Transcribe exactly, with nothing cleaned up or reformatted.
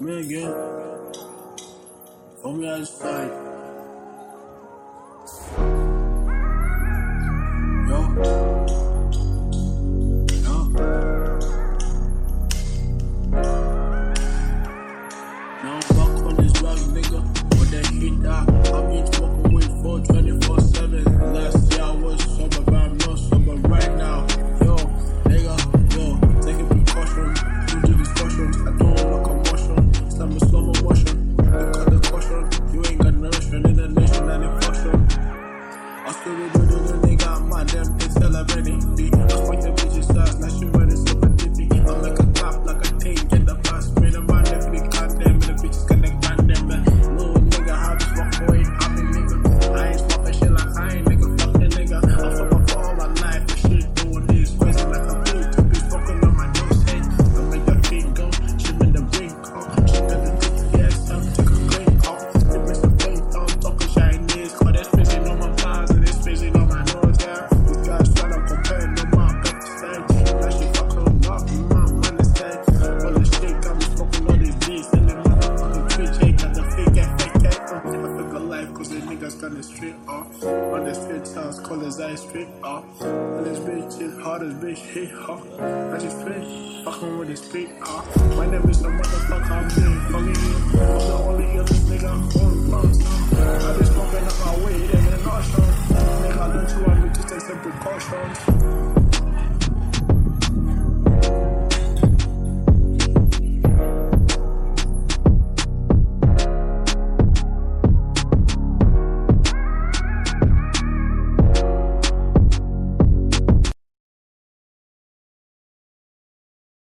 me again. For me outside. Yo. Yo. Now I'm back on this rag, nigga. But that hit that. I've been smoking with for twenty-four seven. Last year I was sober, but I'm not sober right now. Yo, nigga, yo, taking precaution. You do discussions. I don't look emotion. Some slow motion. Look at the caution. You ain't got nourishment in the nation and in fashion. I still be doing the nigga, my damn things celebrating. B. I point the bitches stars, now she running super dippy. I make a clap like a thing, get the pass. Made a man definitely can't damn, and the bitches connect on them. Little nigga, how this fuck boy, I be nigga. I ain't smoking shit like I ain't nigga, fuck the nigga. I'm fucking for all my life, and shit doing this crazy like a beat. To be smoking on my nose head, I make the feet go, she make the ring call. She got the dick, yes, I'm take a green off. They miss the paint on, talking Chinese, cause they're spacing on my bars and they're spacing on my nose, yeah. These guys trying to compare no more, got the same. That shit fucking up, my man is dead. All the shit got me smoking all these beats, and the motherfucking Twitch ain't got the fake and fake it. I fake a life, cause the niggas got the straight off. On the straight house, call his eyes straight off. And this bitch is hard as bitch, hit her. I just straight, fucking with the straight off. My name is the motherfucker, I'm being fucking you. I'm the only illest nigga on blocks. I just smoking up my weed and then not strong. Nigga, I learned to want me to take some precautions.